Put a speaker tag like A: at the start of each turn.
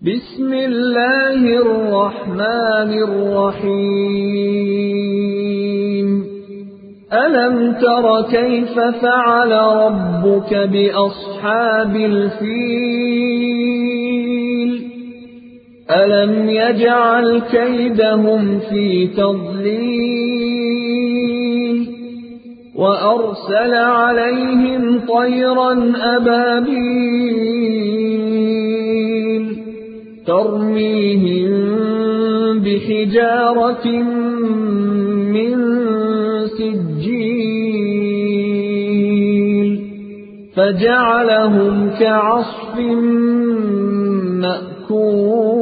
A: بسم الله الرحمن الرحيم ألم تر كيف فعل ربك بأصحاب الفيل ألم يجعل كيدهم في تضليل وأرسل عليهم طيرا أبابيل ترميهم بحجارة من سجيل فجعلهم كعصف مأكول